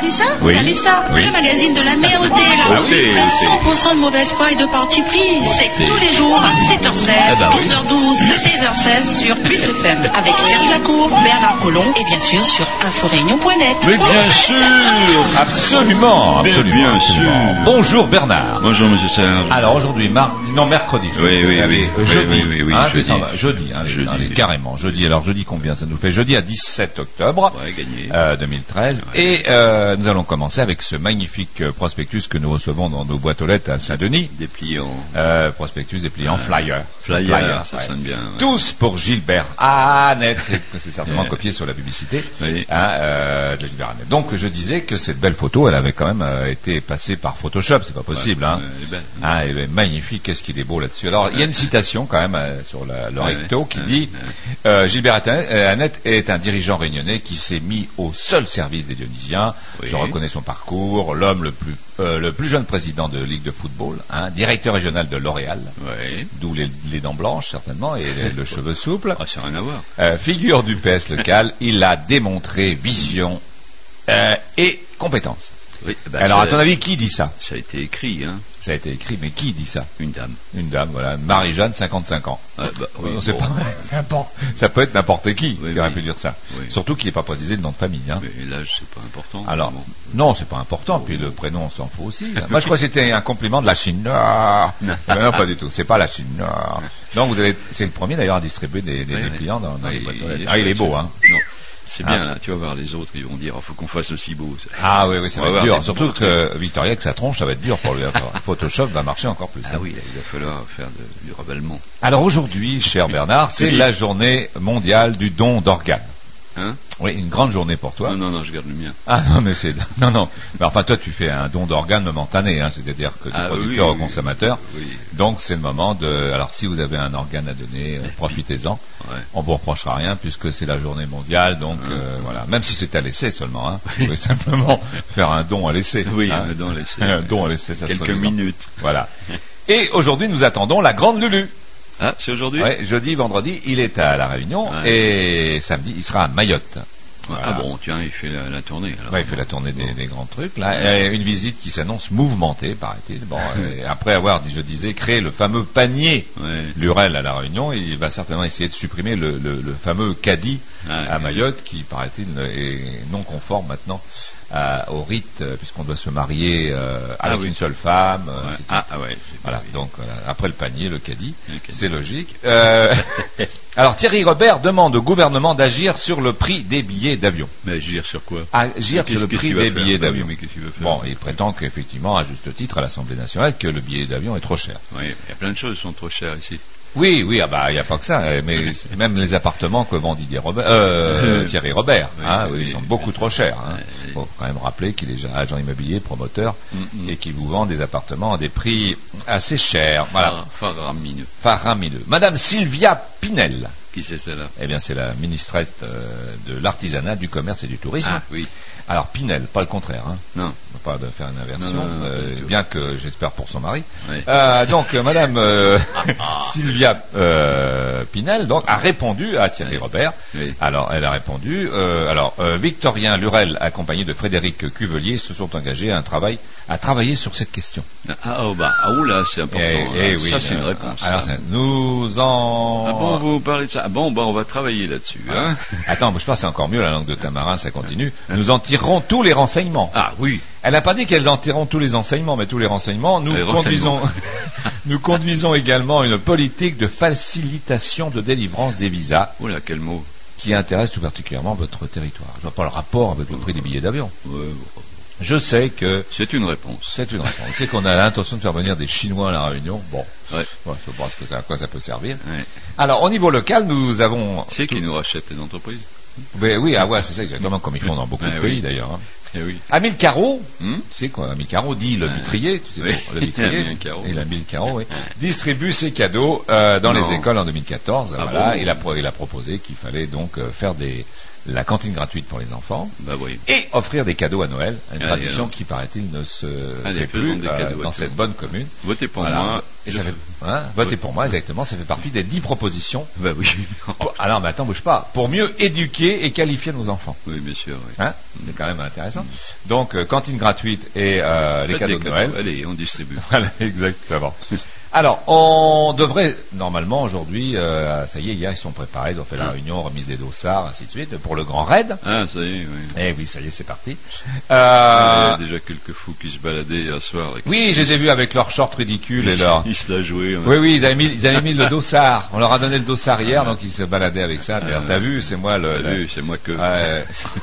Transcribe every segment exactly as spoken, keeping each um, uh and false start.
vu ça? Oui. T'as vu ça? Oui. Le magazine de la merde, là. Ah oui, cent pour cent de mauvaise foi et de parti pris. C'est tous les jours à sept heures seize, Ah bah oui. quinze heures douze, seize heures seize sur Plus F M. Avec Serge Lacour, Bernard Collomb et bien sûr sur inforéunion point net. Mais bien sûr, absolument, absolument, bien absolument. sûr. Bonjour Bernard. Bonjour Monsieur Serge. Alors aujourd'hui, mar... non mercredi. je Oui, crois. oui, Allez, oui. euh, jeudi, Oui, oui, oui, hein, jeudi. ça va, jeudi, hein, allez, Jeudi. allez, carrément, jeudi. Alors jeudi combien ça nous fait? Jeudi à dix-sept octobre Ouais, gagné. euh, deux mille treize. Ouais. Et euh, nous allons commencer avec ce magnifique euh, prospectus que nous recevons dans nos boîtes aux lettres à Saint-Denis. Dépliant. Euh, prospectus dépliant Ouais. flyer. Flyer, ça ouais. sonne bien. Ouais. Tous pour Gilbert Annette. C'est, c'est certainement Ouais. copié sur la publicité Oui. hein, euh, de Gilbert Annette. Donc je disais que cette belle photo, elle avait quand même euh, été passée par Photoshop, c'est pas possible. Ouais, Hein. elle est belle. Hein, elle est magnifique, qu'est-ce qu'il est beau là-dessus. Alors il y a une citation quand même euh, sur la, le Ouais, recto qui ouais, dit ouais. euh, Gilbert Annette est un dirigeant réunionnais qui s'est mis au seul service des Dionysiens. Oui. Je reconnais son parcours, l'homme le plus euh, le plus jeune président de Ligue de football, hein, directeur régional de L'Oréal, Ouais. d'où les, les dents blanches certainement et le, le cheveu souple. Ah, ça n'a rien à voir. Euh, figure du P S local, il a démontré vision euh, et compétence. Oui. Bah, Alors ça, à ton avis, qui dit ça? ça a été écrit, hein. Ça a été écrit, mais qui dit ça? Une dame. Une dame, voilà, Marie-Jeanne, cinquante-cinq ans. Ah, bah, oui, Non, c'est bon. pas n'importe. Ça peut être n'importe qui Oui, qui aurait oui. pu dire ça. Oui. Surtout qu'il n'est pas précisé le nom de famille. Hein. Mais l'âge, c'est pas important. Alors, Bon. non, c'est pas important. Puis le prénom, on s'en fout aussi. Moi, je crois que c'était un compliment de la Chine. Ah, Non. non, non, pas du tout. C'est pas la Chine. Ah. Donc, vous avez, c'est le premier d'ailleurs à distribuer des, des, Oui, des oui. clients dans, dans Oui, les boîtes aux il est lettres. Ah, il est beau, hein. Non. C'est Ah. bien, là, tu vas voir les autres, ils vont dire, il faut qu'on fasse aussi beau. ça. Ah oui, oui, ça On va va être voir dur. des Surtout bons que Victoria, avec sa tronche, ça va être dur pour lui. Alors, Photoshop va marcher encore plus. Ah oui, là, il va falloir faire de- du ravalement. Alors aujourd'hui, cher Bernard, c'est Oui. la journée mondiale du don d'organes. Hein? Oui, une grande journée pour toi. Non, non, non, je garde le mien. Ah non, mais c'est non, non. Mais enfin, toi, tu fais un don d'organes momentané, hein, c'est-à-dire que du Ah, producteur oui, au oui, consommateur. oui. Donc, c'est le moment de. Alors, si vous avez un organe à donner, euh, profitez-en. Ouais. On vous reprochera rien puisque c'est la journée mondiale. Donc, Ouais. euh, voilà. Même si c'est à l'essai seulement, hein. Vous pouvez simplement faire un don à l'essai. Oui, hein. un don à l'essai. Un don à l'essai, ça Quelques serait bien. minutes. Voilà. Et aujourd'hui, nous attendons la grande Lulu. Ah, c'est aujourd'hui? Ouais, jeudi, vendredi, il est à La Réunion Ouais. et samedi, il sera à Mayotte. Voilà. Ah bon, tiens, il fait la, la tournée. Alors. Ouais, il fait la tournée des, Bon. des grands trucs. Là, Euh, une visite qui s'annonce mouvementée, paraît-il. Bon, euh, après avoir, je disais, créé le fameux panier Ouais. Lurel à La Réunion, il va certainement essayer de supprimer le, le, le fameux caddie Ouais, à ouais. Mayotte, qui paraît-il est non conforme maintenant à- au rite, euh, puisqu'on doit se marier euh, avec Ah oui. une seule femme. euh, Ouais. ainsi de Ah, suite. ah ouais. c'est Voilà, pas- oui. donc euh, après le panier, le caddie, Le caddie. c'est logique. Euh, alors Thierry Robert demande au gouvernement d'agir sur le prix des billets d'avion. Mais agir sur quoi? Agir Qu'est-ce- sur le qu'est-ce prix qu'il va des faire? billets Bah oui, d'avion. mais qu'est-ce qu'il va faire? Bon, il prétend qu'effectivement, à juste titre, à l'Assemblée nationale, que le billet d'avion est trop cher. Oui, il y a plein de choses qui sont trop chères ici. Oui, oui, ah bah, il n'y a pas que ça, euh, mais c'est même les appartements que vend Didier Robert, euh, Thierry Robert, Oui, hein, oui, oui, ils oui. sont beaucoup trop chers. Hein. Oui. Faut quand même rappeler qu'il est agent immobilier, promoteur, Mm-mm. et qu'il vous vend des appartements à des prix assez chers. Voilà, Far- Faramineux. faramineux. Madame Sylvia Pinel, Qui c'est celle-là? eh bien, c'est la ministresse euh, de l'artisanat, du commerce et du tourisme. Ah, oui. Alors Pinel, pas le contraire, hein. Non. Pas de faire une inversion, Non, non, non, euh, pas du tout. bien que j'espère pour son mari. Oui. Euh, donc euh, Madame euh, Sylvia euh, Pinel donc a répondu à Thierry Oui. Robert. Oui. Alors elle a répondu. Euh, alors euh, Victorien Lurel, accompagné de Frédéric Cuvelier, se sont engagés à un travail à travailler sur cette question. Ah, oh, bah, ah, oula, c'est important. Et, et là. oui, ça, c'est une euh, réponse. Alors ça. ça, nous en. Ah bon, vous parlez de ça? Ah bon, bah, on va travailler là-dessus. Voilà. Hein. Attends, je pense que c'est encore mieux la langue de Tamarin, ça continue. Nous en tirerons tous les renseignements. Ah oui. Elle n'a pas dit qu'elles en tireront tous les enseignements, mais tous les renseignements. Nous Les conduisons, renseignements. nous conduisons également une politique de facilitation de délivrance des visas Oula, quel mot. qui intéresse tout particulièrement votre territoire. Je vois pas le rapport avec le prix des billets d'avion. Ouais, bon. Je sais que C'est une réponse. c'est une réponse. Je sais qu'on a l'intention de faire venir des Chinois à la Réunion. Bon, Ouais. bon je sais pas ce que ça- à quoi ça peut servir. Ouais. Alors, au niveau local, nous avons. C'est qui nous rachète les entreprises? Oui, oui, ah ouais, c'est ça exactement comme ils font dans beaucoup Ah de oui. pays d'ailleurs. hein. Eh oui. Amil Caro, Hmm tu sais quoi, Amil Caro dit le Ouais. vitrier, tu sais, Oui. le vitrier, Amil Caro. et l'Amil Caro, oui, distribue ses cadeaux euh, dans Non. les écoles en deux mille quatorze. Ah voilà, bon il, a, pro- il a proposé qu'il fallait donc euh, faire des, la cantine gratuite pour les enfants Bah oui. et offrir des cadeaux à Noël, une Allez, tradition alors. qui, paraît-il, ne se Allez, fait faisons plus des euh, cadeaux à dans tous. cette bonne commune. Votez pour Voilà. moi. Et ça fait, hein, votez pour moi, exactement, ça fait partie des dix propositions. Bah oui. Pour- alors, mais attends, bouge pas. Pour mieux éduquer et qualifier nos enfants. Oui, bien sûr. Oui. Hein, c'est quand même intéressant. Donc, euh, cantine gratuite et euh, les Faites cadeaux des de Noël. Allez, on distribue. Voilà, exactement. Alors, on devrait, normalement, aujourd'hui, euh, ça y est, hier, ils sont préparés, ils ont fait la réunion, remise des dossards, ainsi de suite, pour le grand raid. Ah, ça y est, oui. Eh oui, ça y est, c'est parti. Il y Euh, a déjà quelques fous qui se baladaient hier soir. avec- oui, je les ai vus avec leurs shorts ridicules et leurs... Ils se la jouaient. Oui, oui, ils avaient mis, ils avaient mis le dossard. On leur a donné le dossard hier, donc ils se baladaient avec ça. D'ailleurs, t'as vu, c'est moi le... T'as le- vu, c'est moi que. Ouais.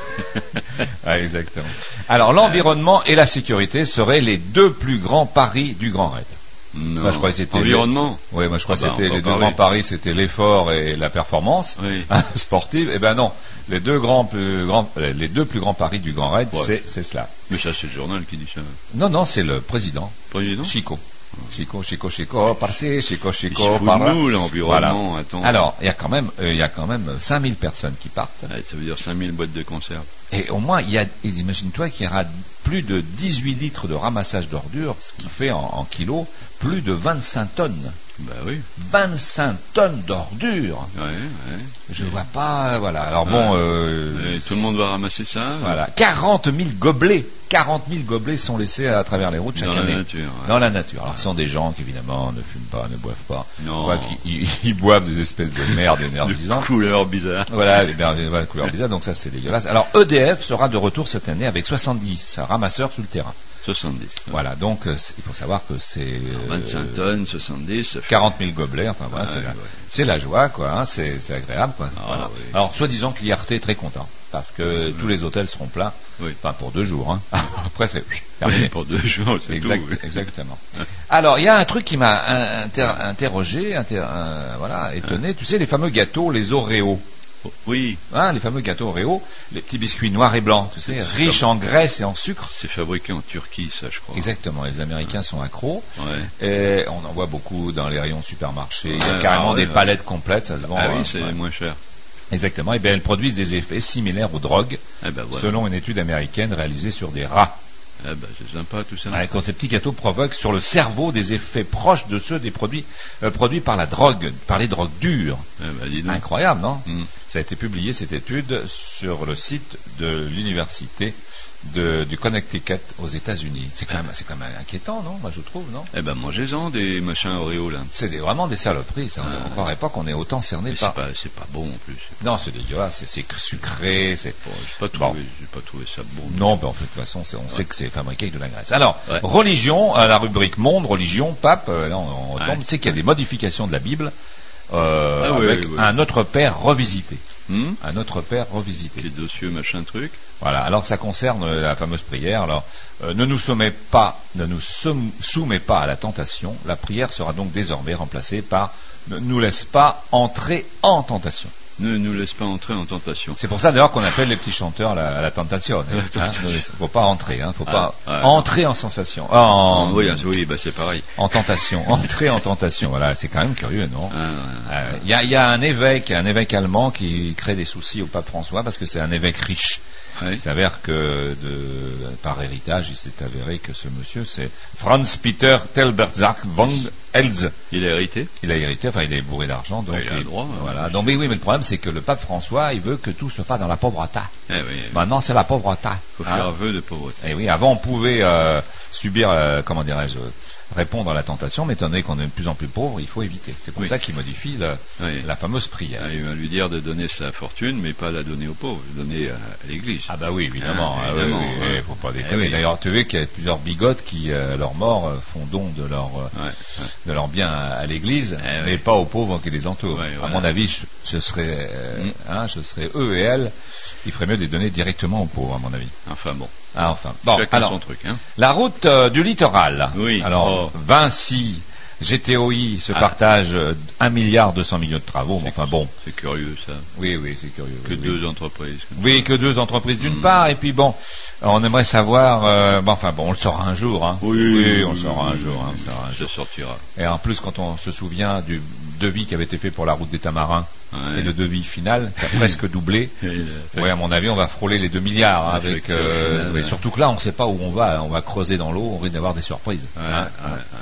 Ouais, exactement. Alors, l'environnement et la sécurité seraient les deux plus grands paris du Grand Raid. Non. Moi, je crois que c'était Environnement. Oui, moi je crois Ah bah, que c'était on va les deux parler. grands paris, c'était l'effort et la performance Oui. hein, sportive. Eh ben non, les deux grands plus grands, euh, les deux plus grands paris du Grand Raid, Ouais. c'est c'est cela. Mais ça, c'est le journal qui dit ça. Non, non, c'est le président Président. Chico. Chico, Chico, Chico, par-ci, Chico, Il se Chico, fout par de là. nous, l'environnement. Voilà. Attends. Alors, il y a quand même, euh, il y a quand même cinq mille personnes qui partent. Ouais, ça veut dire cinq mille boîtes de conserve. Et au moins, il y a, et imagine-toi qu'il y aura plus de dix-huit litres de ramassage d'ordures, ce qui fait en, en kilos plus de vingt-cinq tonnes. Bah oui. vingt-cinq tonnes d'ordures. Ouais, ouais. Je vois pas, voilà. Alors bon, Ouais. euh, Et tout le monde va ramasser ça. voilà. quarante mille gobelets. quarante mille gobelets sont laissés à travers les routes chaque Dans année. la nature. ouais. Dans la nature. Alors, ce sont des gens qui, évidemment, ne fument pas, ne boivent pas. Non. On voit qu'ils ils- ils boivent des espèces de merde De énergisantes. couleurs bizarres. Voilà, les merdes, voilà, couleur bizarre, donc ça, c'est dégueulasse. Alors, E D F sera de retour cette année avec soixante-dix ramasseurs sur le terrain. soixante-dix. Voilà, donc, euh, c'est- il faut savoir que c'est... euh, vingt-cinq tonnes, soixante-dix, ça fait... quarante mille gobelets, enfin voilà, Ouais, c'est, la, ouais. c'est la joie, quoi, hein, c'est, c'est agréable, quoi. Ah, Voilà. oui. Alors, soi-disant que l'I R T est très content, parce que tous les hôtels seront pleins, Oui. enfin pour deux jours, hein. Après, c'est terminé. Pour deux jours, c'est Exact- tout. oui. Exactement. Alors, il y a un truc qui m'a in- inter- interrogé, inter- euh, voilà, étonné. Tu sais, les fameux gâteaux, les Oreos. Oh, Oui, Hein, les fameux gâteaux Oreo, les petits biscuits noirs et blancs, tu sais, riches en graisse et en sucre. c'est fabriqué en Turquie, ça, je crois. Exactement, les Américains sont accros. Ouais. Et on en voit beaucoup dans les rayons de supermarchés. Il y a Ouais, carrément ah ouais, des ouais. palettes complètes, ça se vend. Ah euh, oui, c'est ouais. moins cher. Exactement. Et bien, elles produisent des effets similaires aux drogues, Eh ben voilà. selon une étude américaine réalisée sur des rats. Eh ben, c'est sympa tout ça. Ouais, quand ces petits gâteaux provoquent sur le cerveau des effets proches de ceux des produits euh, produits par la drogue, par les drogues dures. Eh ben, dis donc. Incroyable, non? Mm. Ça a été publié, cette étude, sur le site de l'université de, du Connecticut aux États-Unis. C'est quand même, c'est quand même inquiétant, non? Moi, je trouve, non? Eh ben, mangez-en des machins Oreo, là. C'est des- vraiment des saloperies, ça. On ne croirait pas qu'on est autant cerné Mais par... c'est pas, c'est pas bon, en plus. Non, c'est dégueulasse, c'est, c'est sucré, c'est... Bon, j'ai pas Bon. trouvé, j'ai pas trouvé ça bon. Non, ben en fait, de toute façon, c'est- on sait que c'est fabriqué avec de la graisse. Alors, Ouais. religion, à la rubrique monde, religion, pape, euh, là, on, on retombe, Ouais. c'est qu'il y a des modifications de la Bible euh, Ah oui, avec oui, oui. un Notre Père revisité. Hmm Un Notre Père revisité. Les dossiers, machin truc. Voilà. Alors, ça concerne euh, la fameuse prière. Alors, euh, ne nous soumets pas, ne nous soum- soumets pas à la tentation. La prière sera donc désormais remplacée par ne nous laisse pas entrer en tentation. Ne nous laisse pas entrer en tentation. C'est pour ça d'ailleurs qu'on appelle les petits chanteurs la, la tentation. La Hein, tentation. ne laisse- faut pas entrer, hein, faut pas Ah, ouais. entrer en sensation, en, oui, oui, bah, c'est pareil. en tentation, entrer en tentation. Voilà, c'est quand même curieux, non? Ah, ouais. Euh, Il y, a, il y a un évêque, un évêque allemand qui crée des soucis au pape François parce que c'est un évêque riche. Ouais. Il s'avère que de, par héritage, il s'est avéré que ce monsieur, c'est Franz Peter Telbertzach von Elz. Il a hérité. Il a hérité, enfin il est bourré d'argent, donc Ouais, il a le droit, hein. voilà. Donc oui, oui, mais le problème c'est que le pape François, il veut que tout se fasse dans la pauvreté. Eh oui, Maintenant, c'est la pauvreté. faut Hein. faire vœu de pauvreté. Et oui, avant on pouvait euh, subir, euh, comment dirais-je, répondre à la tentation, mais étant donné qu'on est de plus en plus pauvre, il faut éviter. C'est pour Oui. ça qu'il modifie le- Oui. la fameuse prière. Ah, il va lui dire de donner sa fortune, mais pas la donner aux pauvres, donner à, à l'église. Ah bah oui, évidemment. Ah, Ah, oui, évidemment, oui, oui, ouais. faut pas Eh déconner. oui. D'ailleurs, tu vois qu'il y a plusieurs bigotes qui, euh, à leur mort, euh, font don de leur, euh, Ouais, ouais. de leur bien à, à l'église, Eh mais oui. pas aux pauvres qui les entourent. Ouais, À voilà. mon avis, je- ce serait, euh, Mm. hein, ce serait eux et elles, il ferait mieux de les donner directement aux pauvres, à mon avis. Enfin bon, Ah, enfin. Bon, chacun alors, son truc. Hein. la route euh, du littoral. Oui. Alors, Oh. Vinci, G T O I se Ah. partagent euh, un milliard deux cents millions de travaux. Mais enfin bon, C'est curieux ça. oui, oui, c'est curieux. Que oui, deux oui. entreprises. comme Oui, ça. que deux entreprises d'une Mm. part, et puis bon, on aimerait savoir, euh, bon, enfin bon, on le saura un jour, hein. Oui, on le oui, saura un oui, jour, hein, oui, on le saura un ça jour. sortira. Et en plus, quand on se souvient du devis qui avait été fait pour la route des Tamarins, Ouais. et le devis final, qui a presque doublé, Et, euh, oui, à mon avis, on va frôler les deux milliards, hein, Avec, avec, euh, euh, final, oui, ouais. surtout que là, on ne sait pas où on va, on va creuser dans l'eau, on risque d'avoir des surprises. Ouais, hein. ouais, ouais.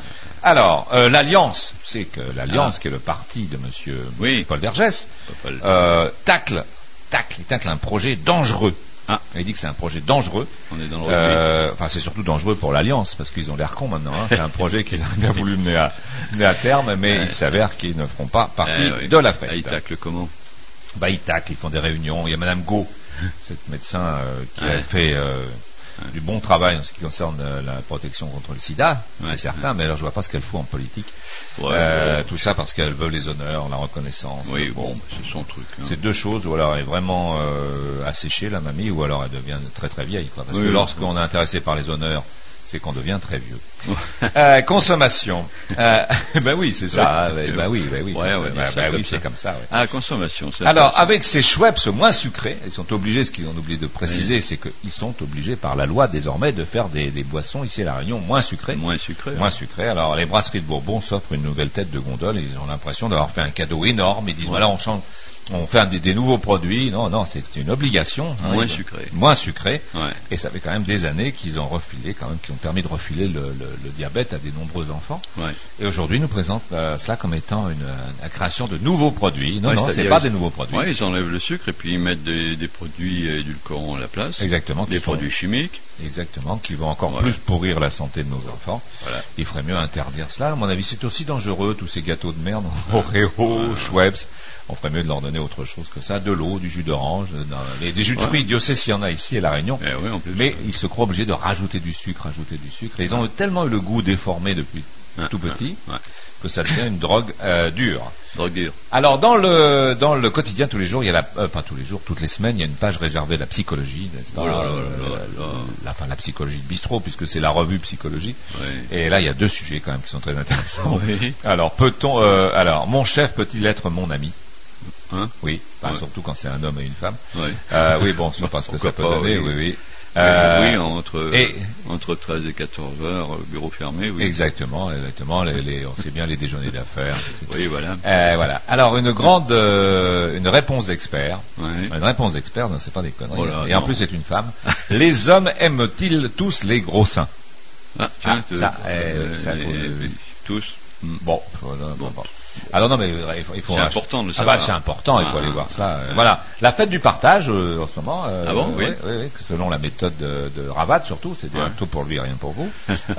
Alors, euh, l'Alliance, c'est que l'Alliance, Ah. qui est le parti de Monsieur Oui. Paul Vergès, Paul. euh, tacle, tacle, il tacle un projet dangereux. Ah. Il dit que c'est un projet dangereux. On est dans le rugby. Euh, enfin, c'est surtout dangereux pour l'Alliance, parce qu'ils ont l'air cons maintenant. Hein. C'est un projet qu'ils ont bien voulu mener à, mener à terme, mais Ouais. il s'avère qu'ils ne feront pas partie Eh oui. de la fête. Ah, ils taclent comment? Bah, ils taclent, ils font des réunions. Il y a Madame Go, cette médecin euh, qui Ouais. a fait euh, du bon travail en ce qui concerne euh, la protection contre le sida, Ouais. c'est certain, mais alors je vois pas ce qu'elle fout en politique. Ouais, Euh, ouais. tout ça parce qu'elle veut les honneurs, la reconnaissance. Oui, Bon, bon, c'est son truc. Hein. c'est deux choses, ou alors elle est vraiment euh, asséchée, la mamie, ou alors elle devient très très vieille. Quoi. Parce Oui, que oui. lorsqu'on est intéressé par les honneurs, c'est qu'on devient très vieux. euh, consommation. Euh, ben oui, c'est ça. Oui. Ben, ben oui, ben oui. Ouais, on va dire Ben, ça ben comme oui, ça. c'est comme ça. Ouais. Ah, consommation. c'est Alors, intéressant. avec ces Schweppes moins sucrés, ils sont obligés, ce qu'ils ont oublié de préciser, Oui. c'est qu'ils sont obligés par la loi désormais de faire des, des boissons ici à La Réunion moins sucrées. Moins sucré. Moins sucrées. Alors, les brasseries de Bourbon s'offrent une nouvelle tête de gondole et ils ont l'impression d'avoir fait un cadeau énorme. Ils disent, Ouais. voilà, on change, on fait un, des, des nouveaux produits. Non, non, c'est une obligation. hein. Moins Ils- sucré. Moins sucré. Ouais. Et ça fait quand même des années qu'ils ont refilé, quand même, qui ont permis de refiler le, le, le diabète à des nombreux enfants. Ouais. Et aujourd'hui, nous présente euh, cela comme étant une, euh, la création de nouveaux produits. Non, Ouais, non, c'est c'est-à-dire pas ils- des nouveaux produits. Ouais, ils enlèvent le sucre et puis ils mettent des, des produits édulcorants à la place. Exactement. Des qui sont- produits chimiques. Exactement, qui vont encore Voilà. plus pourrir la santé de nos enfants. Voilà. Il ferait mieux interdire cela. À mon avis, c'est aussi dangereux, tous ces gâteaux de merde, Oreo, Schweppes. On ferait mieux de leur donner autre chose que ça, de l'eau, du jus d'orange, dans- les- des jus de Ouais. fruits. Dieu sait s'il y en a ici à La Réunion. Eh oui, en plus. Mais ils se croient obligés de rajouter du sucre, rajouter du sucre. Et ils ont tellement eu le goût déformé depuis Ouais, tout petit ouais, ouais. que ça devient une drogue euh, dure. Drogue dure. Alors dans le dans le quotidien tous les jours, il y a la euh, pas tous les jours, toutes les semaines, il y a une page réservée à la psychologie, n'est-ce pas? Oh là là Euh, là là. la, enfin, la psychologie de bistrot, puisque c'est la revue psychologie. Oui. Et là, il y a deux sujets quand même qui sont très intéressants. Oui. Alors peut-on euh, alors mon chef peut-il être mon ami? Hein? Oui, bah, Ouais. surtout quand c'est un homme et une femme. Oui. Euh, oui, bon, je sais pas ce que ça peut Pourquoi pas, donner. oui. Oui, oui. Euh, Euh, oui, entre, et- entre treize et quatorze heures, euh, bureau fermé, oui. Exactement, exactement. Les, les- on sait bien les déjeuners d'affaires. et cetera. Oui, voilà. Euh, voilà. Alors une grande, euh, une réponse d'expert. Ouais. Une réponse d'expert, non, c'est pas des conneries. Oh là, et en non. plus, c'est une femme. Les hommes aiment-ils tous les gros seins? Ah, tiens, Ah, euh, ça, euh, euh, ça, les- faut le- les- tous. Mm. Bon, faut- non, Bon. bon. Alors non, mais il faut. il faut C'est important de le Ah savoir. bah, c'est important, il faut Ah, aller voir ça. euh, ouais. Voilà, la fête du partage euh, en ce moment. euh, Ah bon, oui. oui, oui, selon la méthode de, de Ravat surtout, c'était Ouais. un tout pour lui, rien pour vous.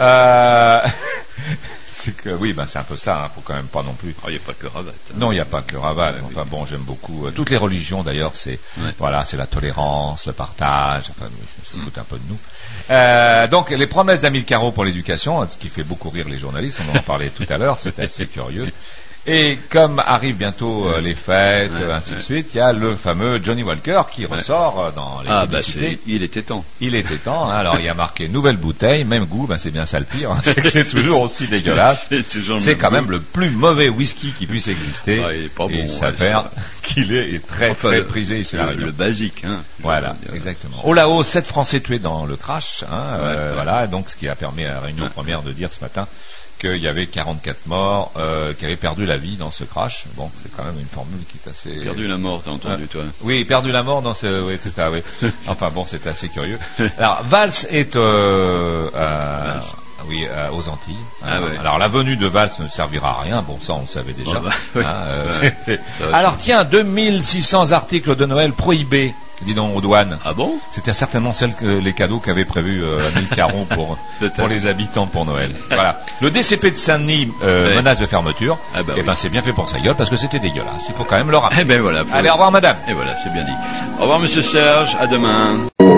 euh, c'est que oui, ben c'est un peu ça. Hein, faut quand même pas non plus. Oh, il n'y a pas que Ravat. hein. Non, il n'y a pas que Ravat. Ouais, Enfin oui. bon, j'aime beaucoup. euh, toutes les religions d'ailleurs, c'est Ouais. voilà, c'est la tolérance, le partage. Enfin, je me fous un peu de nous. Euh, donc les promesses d'Amile Caro pour l'éducation, hein, ce qui fait beaucoup rire les journalistes. On en parlait tout à l'heure. C'est assez curieux. Et comme arrivent bientôt euh, les fêtes, Ouais, euh, ainsi de ouais. suite, il y a le fameux Johnny Walker qui Ouais. ressort euh, dans les Ah, bah, publicités. c'est, il était temps. Il était temps. Hein, alors il y a marqué nouvelle bouteille, même goût. Ben c'est bien ça le pire. Hein, c'est que c'est toujours aussi dégueulasse. C'est toujours le C'est même quand goût. même le plus mauvais whisky qui puisse exister. Ah, il est pas et bon, il ouais, s'avère c'est qu'il est très Enfin, très le- prisé ici à La le, Réunion. le basique, hein. je Voilà, veux dire. exactement. Au Lao, sept Français tués dans le crash. Hein, euh, ouais. Voilà, donc ce qui a permis à la Réunion Ouais. première de dire ce matin qu'il y avait quarante-quatre morts euh, qui avaient perdu la vie dans ce crash. Bon, c'est quand même une formule qui est assez... Perdu la mort, t'as entendu, Ouais. toi. Oui, perdu la mort dans ce... Oui, c'est ça, oui. Enfin bon, c'est assez curieux. Alors, Valls est euh, euh, Valls. oui, euh, aux Antilles. Ah ouais. Alors, la venue de Valls ne servira à rien. Bon, ça, on le savait déjà. Oh, bah, oui. Hein, euh, Ouais. c'était- Ça va, Alors, ça. tiens, deux mille six cents articles de Noël prohibés, dis donc, aux douanes. Ah bon? C'était certainement celle que les cadeaux qu'avait prévu euh, Amile Caron pour, Peut-être. pour les habitants pour Noël. Voilà. Le D C P de Saint-Denis euh, Ouais. menace de fermeture. Ah bah et oui. ben c'est bien fait pour sa gueule parce que c'était dégueulasse. Il faut quand même le rappeler. Eh ben voilà. Allez, au revoir madame. Et voilà, c'est bien dit. Au revoir, monsieur Serge. À demain.